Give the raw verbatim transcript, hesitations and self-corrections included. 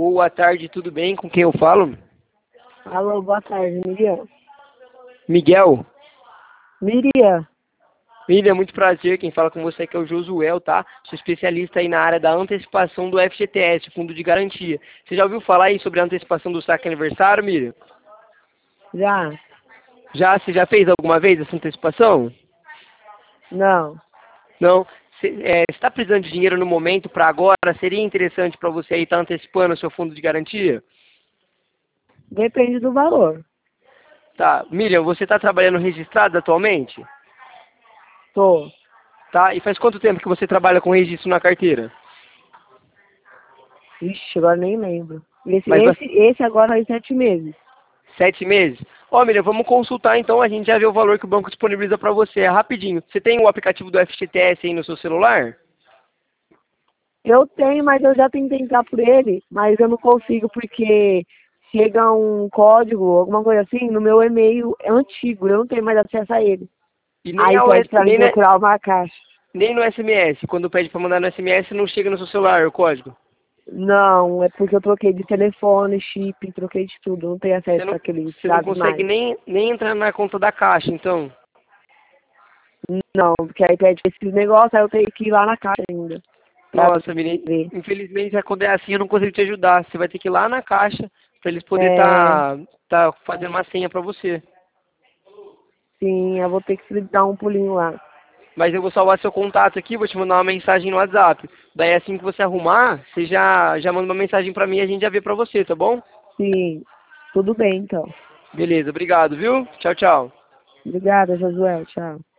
Boa tarde, tudo bem? Com quem eu falo? Alô, boa tarde, Miriam. Miguel? Miriam, Miriam, muito prazer. Quem fala com você aqui é o Josuel, tá? Sou especialista aí na área da antecipação do F G T S, Fundo de Garantia. Você já ouviu falar aí sobre a antecipação do saque aniversário, Miriam? já? Já? Você já fez alguma vez essa antecipação? Não. Não? Você está precisando de dinheiro no momento para agora? Seria interessante para você aí estar antecipando o seu fundo de garantia? Depende do valor. Tá. Miriam, você está trabalhando registrado atualmente? Tô. Tá? E faz quanto tempo que você trabalha com registro na carteira? Ixi, agora nem lembro. Esse, Faz esse, esse agora faz sete meses. Sete meses? Ó, Miriam, vamos consultar então, a gente já vê o valor que o banco disponibiliza para você, é rapidinho. Você tem o aplicativo do F G T S aí no seu celular? Eu tenho, mas eu já tentei entrar por ele, mas eu não consigo porque chega um código, alguma coisa assim, no meu e-mail é antigo, eu não tenho mais acesso a ele. E nem, Aí ao, pede pra mim nem, na- procurar uma caixa. nem no S M S, quando pede para mandar no S M S não chega no seu celular o código. Não, é porque eu troquei de telefone, chip, troquei de tudo, não tenho Você acesso não, a aqueles você não dados consegue mais. nem, nem entrar na conta da caixa, então. Não, porque aí pede esses negócios, aí eu tenho que ir lá na caixa ainda. Pra Nossa, Miriam, ver. infelizmente quando é assim eu não consigo te ajudar. Você vai ter que ir lá na caixa para eles poderem É, estar tá, tá fazendo uma senha para você. sim, eu vou ter que dar um pulinho lá. Mas eu vou salvar seu contato aqui, vou te mandar uma mensagem no WhatsApp. Daí assim que você arrumar, você já, já manda uma mensagem pra mim e a gente já vê pra você, tá bom? Sim, tudo bem então. Beleza, obrigado, viu? Tchau, tchau. Obrigada, Josué, tchau.